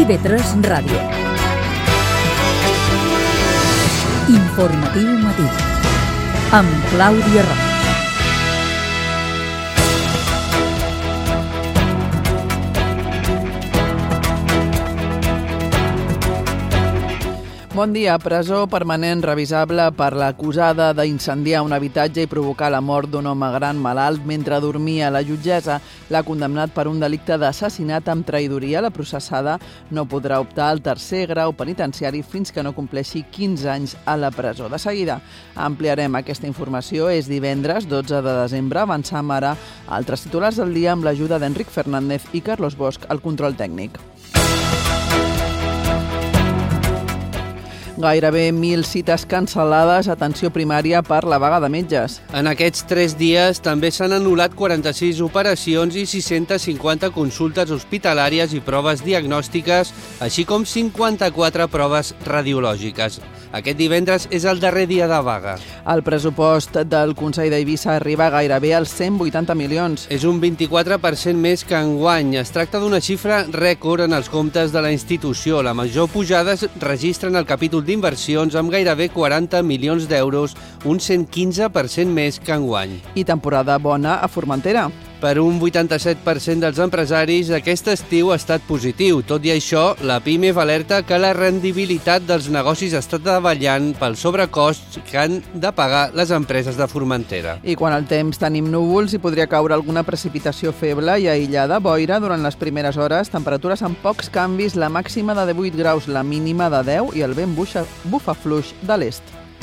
TV3 Ràdio. Informatiu matí. Amb Clàudia Roig. Bon dia. Presó permanent revisable per l'acusada d'incendiar un habitatge i provocar la mort d'un home gran malalt mentre dormia. La jutgessa l'ha condemnat per un delicte d'assassinat amb traïdoria. La processada no podrà optar al tercer grau penitenciari fins que no compleixi 15 anys a la presó. De seguida ampliarem aquesta informació. És divendres, 12 de desembre. Avancem ara a altres titulars del dia amb l'ajuda d'Enric Fernández i Carlos Bosch al control tècnic. Gairebé 1.000 cites cancel·lades a atenció primària per la vaga de metges. En aquests 3 dies també s'han anul·lat 46 operacions i 650 consultes hospitalàries i proves diagnòstiques, així com 54 proves radiològiques. Aquest divendres és el darrer dia de vaga. El pressupost del Consell d'Eivissa arriba gairebé als 180 milions. És un 24% més que enguany. Es tracta d'una xifra rècord en els comptes de la institució. La major pujada es registra en el capítol d'inversions amb gairebé 40 milions d'euros, un 115% més que enguany. I temporada bona a Formentera. Per un 87% dels empresaris, aquest estiu ha estat positiu. Tot i això, la PIMEF alerta que la rendibilitat dels negocis està davallant pels sobrecosts que han de pagar les empreses de Formentera. I quan al temps tenim núvols, hi podria caure alguna precipitació feble i aïllada, boira durant les primeres hores, temperatures amb pocs canvis, la màxima de 18 graus, la mínima de 10 i el vent bufa fluix de l'est.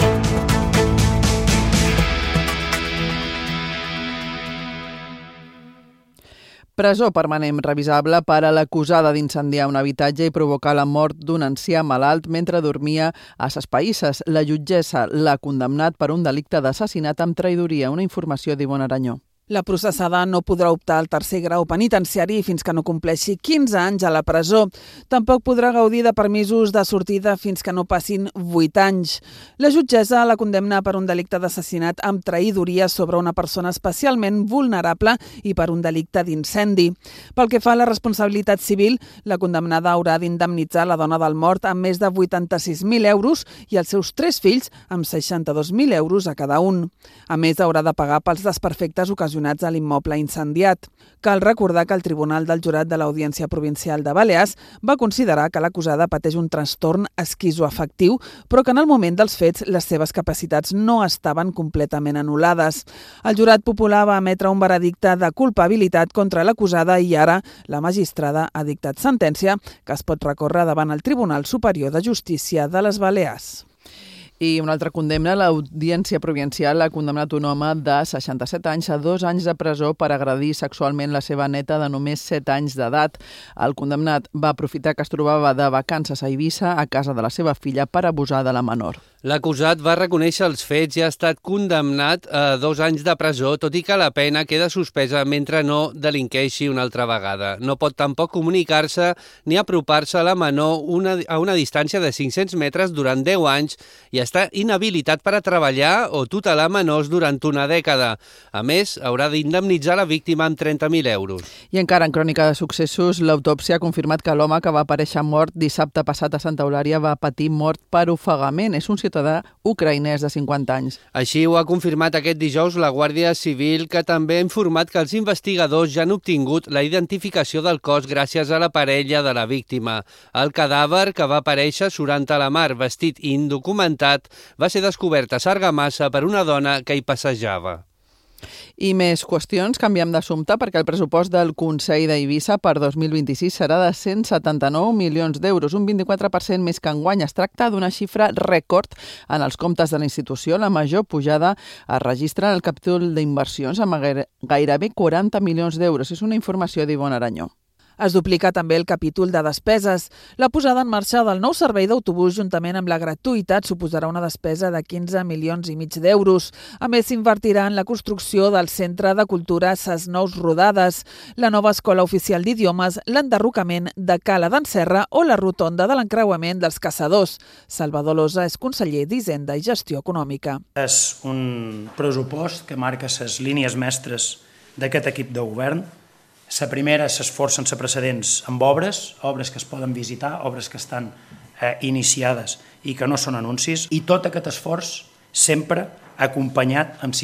Presó permanent revisable per a l'acusada d'incendiar un habitatge i provocar la mort d'un ancià malalt mentre dormia a Ses Païsses. La jutgessa l'ha condemnat per un delicte d'assassinat amb traïdoria. Una informació d'Ivonne Aranyó. La processada no podrà optar al tercer grau penitenciari fins que no compleixi 15 anys a la presó. Tampoc podrà gaudir de permisos de sortida fins que no passin 8 anys. La jutgessa la condemna per un delicte d'assassinat amb traïdoria sobre una persona especialment vulnerable i per un delicte d'incendi. Pel que fa a la responsabilitat civil, la condemnada haurà d'indemnitzar la dona del mort amb més de 86.000 euros i els seus 3 fills amb 62.000 euros a cada un. A més, haurà de pagar pels desperfectes ocasionats a l'immoble incendiat. Cal recordar que el Tribunal del Jurat de l'Audiència Provincial de Balears va considerar que l'acusada pateix un trastorn esquizoafectiu, però que en el moment dels fets les seves capacitats no estaven completament anul·lades. El jurat popular va emetre un veredicte de culpabilitat contra l'acusada i ara la magistrada ha dictat sentència que es pot recórrer davant el Tribunal Superior de Justícia de les Balears. I una altra condemna, l'Audiència Provincial ha condemnat un home de 67 anys a 2 anys de presó per agredir sexualment la seva neta de només 7 anys d'edat. El condemnat va aprofitar que es trobava de vacances a Eivissa, a casa de la seva filla, per abusar de la menor. L'acusat va reconèixer els fets i ha estat condemnat a 2 anys de presó, tot i que la pena queda suspesa mentre no delinqueixi una altra vegada. No pot tampoc comunicar-se ni apropar-se a la menor a una distància de 500 metres durant 10 anys i està inhabilitat per a treballar o tutelar menors durant una dècada. A més, haurà d'indemnitzar la víctima amb 30.000 euros. I encara en crònica de successos, l'autòpsia ha confirmat que l'home que va aparèixer mort dissabte passat a Santa Eulària va patir mort per ofegament. És un ciutadà ucraïnès de 50 anys. Així ho ha confirmat aquest dijous la Guàrdia Civil, que també ha informat que els investigadors ja han obtingut la identificació del cos gràcies a la parella de la víctima. El cadàver, que va aparèixer surant a la mar vestit i indocumentat, va ser descobert a Sargamassa per una dona que hi passejava. I més qüestions, canviem d'assumpte perquè el pressupost del Consell d'Eivissa per 2026 serà de 179 milions d'euros, un 24% més que enguany. Es tracta d'una xifra rècord en els comptes de la institució. La major pujada es registra en el capítol d'inversions amb gairebé 40 milions d'euros. És una informació d'Ivonne Aranyó. Es duplica també el capítol de despeses. La posada en marxa del nou servei d'autobús juntament amb la gratuïtat suposarà una despesa de 15 milions i mig d'euros. A més, s'invertirà en la construcció del Centre de Cultura Ses Nous Rodades, la nova escola oficial d'idiomes, l'enderrocament de Cala d'en Serra o la rotonda de l'encreuament dels Caçadors. Salvador Losa és conseller d'Hisenda i Gestió Econòmica. És un pressupost que marca les línies mestres d'aquest equip de govern. La primera s'esforça sense precedents amb obres que es poden visitar, obres que estan iniciades i que no són anuncis, i tot aquest esforç sempre acompanyat amb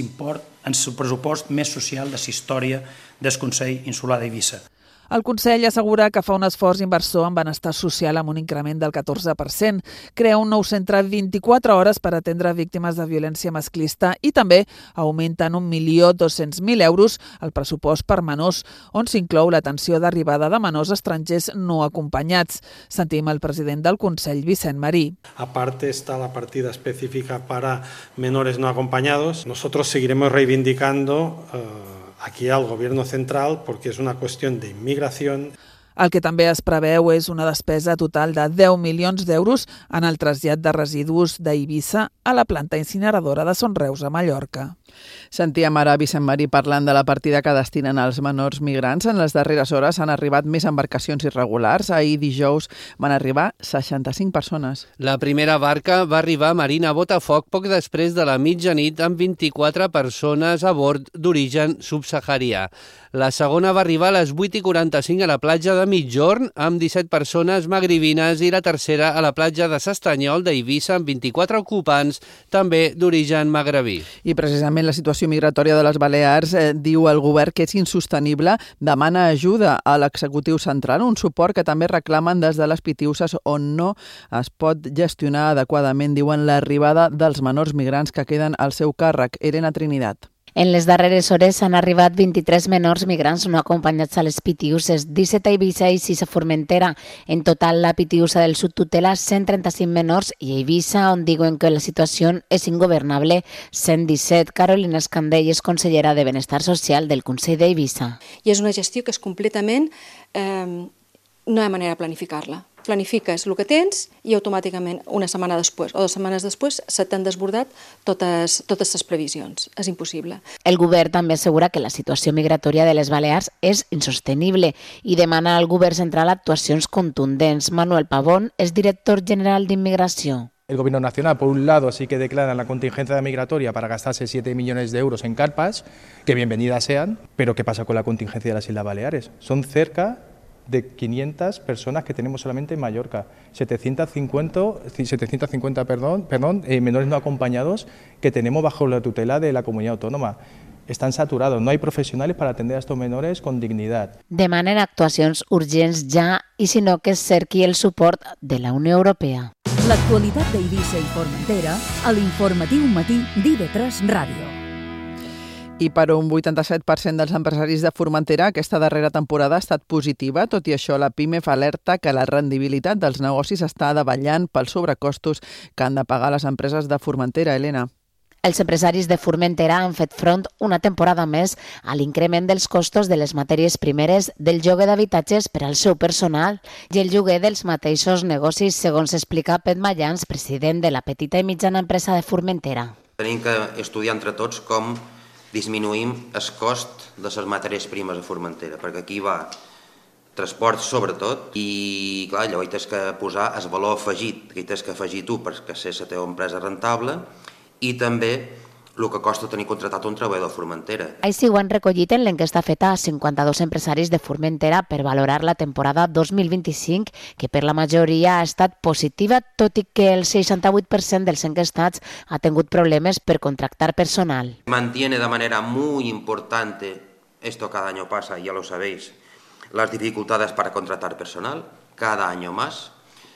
el pressupost més social de la història del Consell Insular d'Eivissa. El Consell assegura que fa un esforç inversor en benestar social amb un increment del 14%, crea un nou centre 24 hores per atendre víctimes de violència masclista i també augmenten 1.200.000 euros el pressupost per menors, on s'inclou l'atenció d'arribada de menors estrangers no acompanyats. Sentim el president del Consell, Vicent Marí. Aparte está la partida específica para menores no acompañados. Nosotros seguiremos reivindicando aquí al Gobierno central porque es una cuestión de inmigración. El que també es preveu és una despesa total de 10 milions d'euros en el trasllat de residus d'Eivissa a la planta incineradora de Son Reus a Mallorca. Sentíem ara Vicent Marí parlant de la partida que destinen als menors migrants. En les darreres hores han arribat més embarcacions irregulars. Ahir dijous van arribar 65 persones. La primera barca va arribar a Marina Botafoc poc després de la mitjanit amb 24 persones a bord d'origen subsaharià. La segona va arribar a les 8:45 a la platja de Migjorn amb 17 persones magribines i la tercera a la platja de S'Estanyol d'Eivissa amb 24 ocupants, també d'origen magrebí. I precisament la situació migratòria de les Balears diu el govern que és insostenible, demana ajuda a l'executiu central, un suport que també reclamen des de les Pitiüses on no es pot gestionar adequadament, diuen, l'arribada dels menors migrants que queden al seu càrrec. Elena Trinidad. En les darreres hores han arribat 23 menors migrants no acompanyats a les Pitiüses, 17 a Eivissa i 6 a Formentera. En total, la Pitiüsa del Sud tutela 135 menors i a Eivissa, on diuen que la situació és ingobernable, 117. Carolina Escandell és consellera de Benestar Social del Consell d'Eivissa. I és una gestió que és completament... no hi ha manera de planificar-la. Planifiques el que tens i automàticament una setmana després o 2 setmanes després se t'han desbordat totes les previsions. És impossible. El govern també assegura que la situació migratòria de les Balears és insostenible i demana al govern central actuacions contundents. Manuel Pavón és director general d'Inmigració. El Gobierno Nacional, por un lado, sí que declara la contingencia migratoria para gastarse 7 millones de euros en carpas, que bienvenidas sean, pero ¿qué pasa con la contingencia de las Islas Baleares? Son cerca de 500 personas que tenemos solamente en Mallorca, 750 menores no acompañados que tenemos bajo la tutela de la comunidad autónoma. Están saturados, no hay profesionales para atender a estos menores con dignidad. Demanen actuacions urgents ja i si no que es cerqui el suport de la Unió Europea. L'actualitat d'Eivissa i Formentera a l'informatiu matí d'IV3 Ràdio. I per un 87% dels empresaris de Formentera aquesta darrera temporada ha estat positiva. Tot i això, la PIMEF alerta que la rendibilitat dels negocis està davallant pels sobrecostos que han de pagar les empreses de Formentera. Helena. Els empresaris de Formentera han fet front una temporada més a l'increment dels costos de les matèries primeres, del lloguer d'habitatges per al seu personal i el lloguer dels mateixos negocis, segons explica Pet Mayans, president de la petita i mitjana empresa de Formentera. Tenim que estudiar entre tots com disminuïm el cost de les matèries primes a Formentera, perquè aquí va transport sobretot i clar, allò hi tens que posar el valor afegit, que hi tens que afegir tu perquè ser la teva empresa rentable i també el que costa tenir contractat un treballador de Formentera. Així ho han recollit en l'enquesta feta a 52 empresaris de Formentera per valorar la temporada 2025, que per la majoria ha estat positiva, tot i que el 68% dels enquestats ha tingut problemes per contractar personal. Mantiene de manera muy importante, esto cada año pasa, ya lo sabéis, las dificultades para contratar personal, cada año más.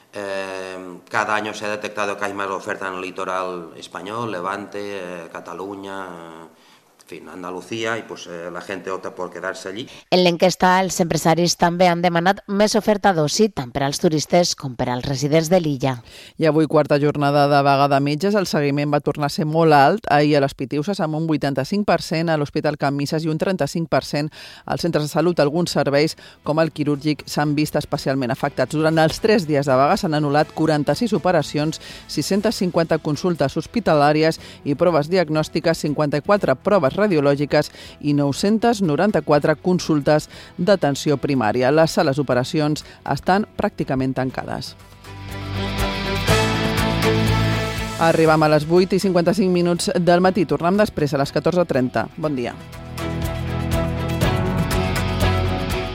Cada año se ha detectado que hay más oferta en el litoral español, Levante, Cataluña, en fin, Andalucía, y pues la gente opta por quedarse allí. En l'enquesta, els empresaris també han demanat més oferta d'oci, tant per als turistes com per als residents de l'illa. I avui, quarta jornada de vaga de metges, el seguiment va tornar a ser molt alt. Ahir a les Pitiüses amb un 85%, a l'Hospital Can Misses i un 35% als centres de salut. Alguns serveis, com el quirúrgic, s'han vist especialment afectats. Durant els 3 dies de vaga s'han anul·lat 46 operacions, 650 consultes hospitalàries i proves diagnòstiques, 54 proves radiològiques i 994 consultes d'atenció primària. Les sales d'operacions estan pràcticament tancades. Arribam a les 8:55 del matí. Tornem després a les 14:30. Bon dia.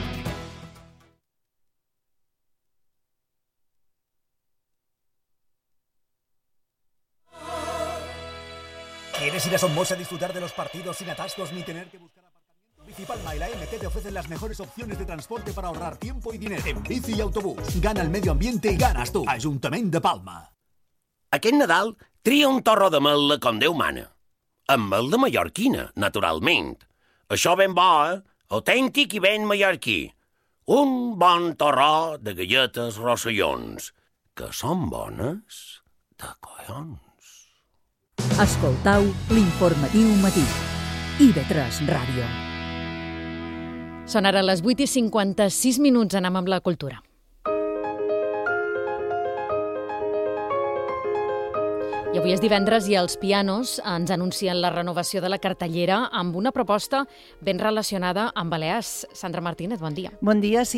¿Quieres ir a Somos a disfrutar de los partidos sin atascos ni tener que buscar aparcamiento? Bici Palma y la MT te ofrecen las mejores opciones de transporte para ahorrar tiempo y dinero. En bici y autobús, gana el medio ambiente y ganas tú. Ajuntament de Palma. Aquest Nadal tria un torró de mel com Déu mana. Amb mel de mallorquina, naturalment. Això ben bo, autèntic i ben mallorquí. Un bon torró de galletes Rossellons, que són bones de collons. Escoltau l'informatiu matí. IB3 Ràdio. Són ara les 8:56, anem amb la cultura. I avui és divendres i els Pianos ens anuncien la renovació de la cartellera amb una proposta ben relacionada amb Balears. Sandra Martínez, bon dia. Bon dia, sí.